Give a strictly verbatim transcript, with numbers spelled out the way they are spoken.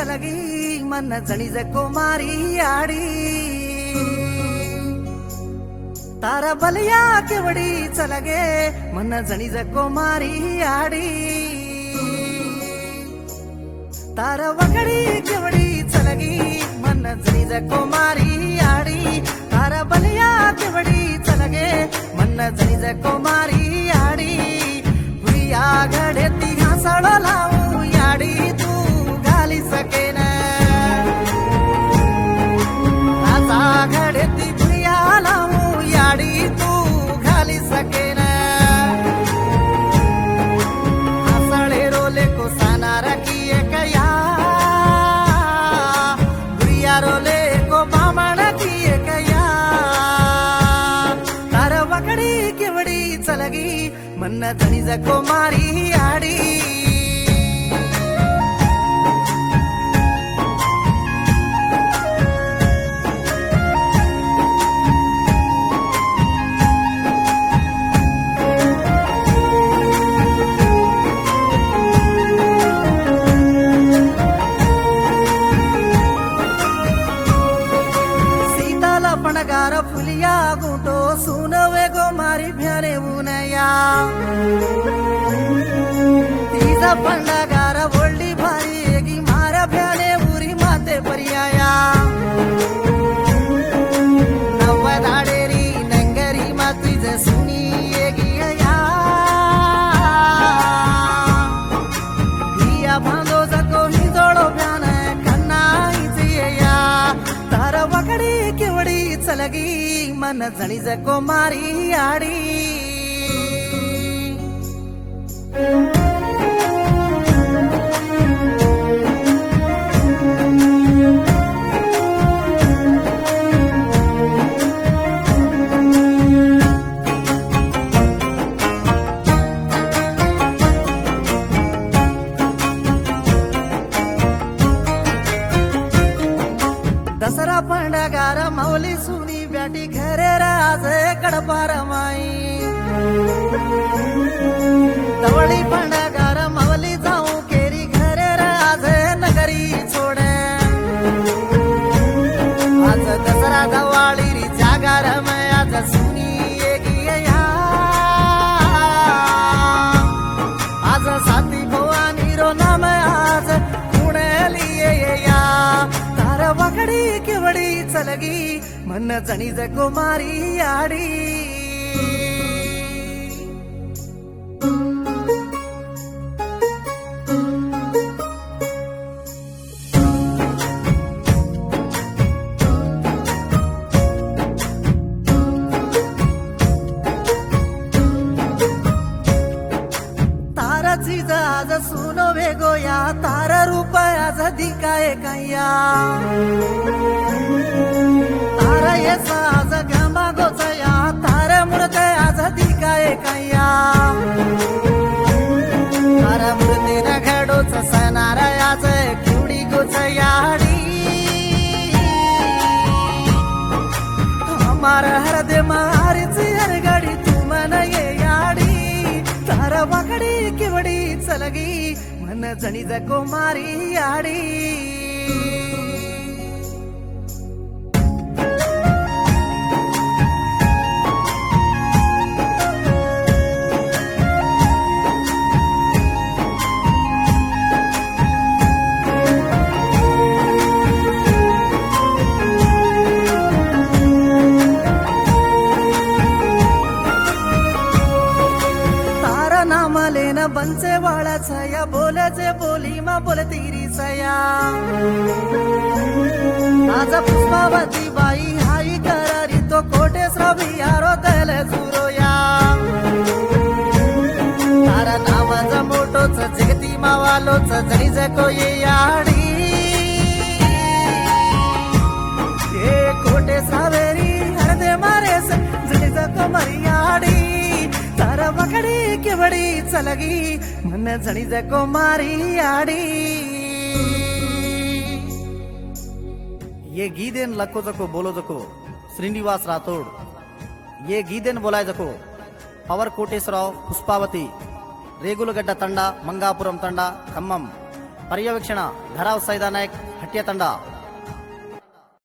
चलगी मन जणीज कुमारी आडी तारा बलिया केवडी चलगे मन जणीज कुमारी आडी तारा वगडी केवडी चलगी मन जणीज कुमारी आडी तारा बलिया केवडी चलगे मन जणीज कुमारी आडी भुया घडे ती हसळ लावू याडी तू घाली सकेन आता घडे ती भुया लावू याडी तू घाली सकेन हसळे रोले को सानार की एकया भुया रोले को बामण की एकया तार वकडी केवडी चलगी मन जणीज कुमारी आडी पणगार फुलिया गुटो सुनवे गो मारी भ्याने उनया तीजा पणगार बोलडी भारी एगी मारा भ्याने उरी माते पर्याया नव्वा दाडेरी नंगरी माती जे सुनी एगी या हिया बांधो जको हिजोळो भ्यान कन्नाई जिया तार वकडी केवडी चलगी मन जणीज कुमारी आडी दसरा पंडगार मौली सुनी ब्याटी घरे राज कडपार माई दवळी पंडगार मौली जाऊ केरी घरे राज नगरी छोडे आज दसरा दवाळी री जागार मैं आज सुनी एगिया आज साथी भवानी रो नाम आज पुणेली या तार वकडी केवडी चलगी मन जणीज कुमारी आडी ताराची आज सुनो वेगोया तार रूप आज दिकाय कया तार येसा आज घमा गोचया तार मूर्ते आज दिकाय कया तार मूर्ते न घडोच सनार आज केवडी गोचयाडी हमार हृदय मारीची हरगडी तू मन ये याडी तार वकडी केवडी चलगी मन जणीज कुमारी आडी बनचे वाळा छया बोलचे बोली मा बोलती री सया आज पुष्पावती बाई हाई करारी तो कोटे श्रवी यारो दल सुरोया तारा नावाचा मोठोच जगती मावालोच जणीज को ये याडी ये कोटे सावेरी हरदे मारे जणीज को मरियाडी तारा वकडी केवडी चलगी मन जणीज कुमारी आडी ये गीदेन लको जको बोलो जको श्रीनिवास राठोड ये गीदेन बोलाय जको पवर कोटेश्वरराव पुष्पावती రేగులగడ్డ తండా మంగాపురం తండా ఖమ్మం पर्यवेक्षण धराव सैदा नायक हट्या ತಂಡ